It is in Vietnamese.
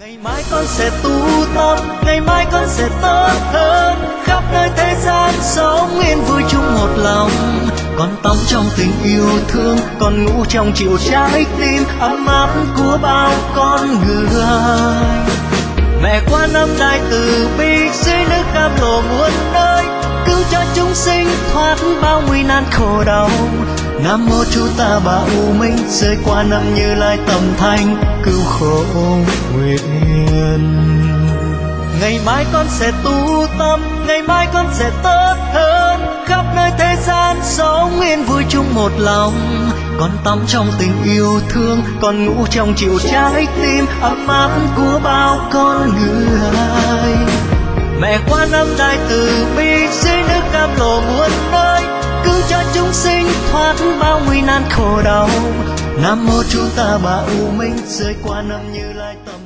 Ngày mai con sẽ tu tâm, ngày mai con sẽ tốt hơn, khắp nơi thế gian sống yên vui chung một lòng. Con tắm trong tình yêu thương, con ngủ trong chiều trái tim ấm áp của bao con người. Mẹ Quan Âm Đại Từ bi dưới nước cam lồ muôn nơi, cứu cho chúng sinh thoát bao nguy nan khổ đau. Nam mô Chú Ta Bà U Minh, dưới Quan Âm Như Lai tầm thanh cứu khổ nguyện. Ngày mai con sẽ tu tâm, ngày mai con sẽ tốt hơn, khắp nơi thế gian sống yên vui chung một lòng. Con tắm trong tình yêu thương, con ngủ trong chiều trái tim ấm áp của bao con người. Mẹ Quan Âm Đại Từ bi dưới nước cam lồ muôn nơi, cứu cho chúng sinh thoát bao nguy nan khổ đau. Nam mô Chú Ta Bà U Minh, dưới Quan Âm Như Lai tầm